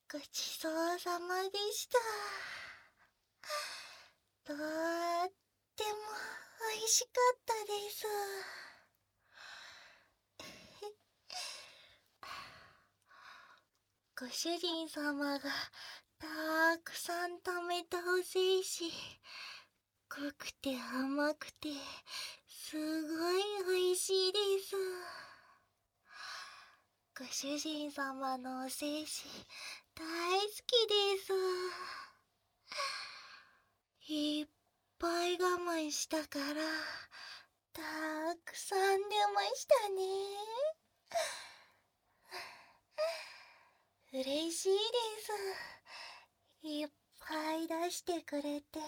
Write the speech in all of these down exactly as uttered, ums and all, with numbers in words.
ごちそうさまでした。とっても美味しかったです。ご主人様がたくさん食べたおせいし、濃くて甘くてすごい美味しいです。ご主人様のおせいし大好きです。いっぱい我慢したからたくさん出ましたね。嬉しいです。いっぱい出してくれて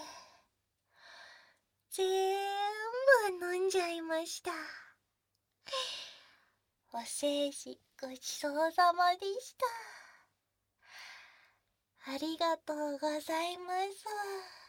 全部飲んじゃいました。おせいしごちそうさまでした。ありがとうございます。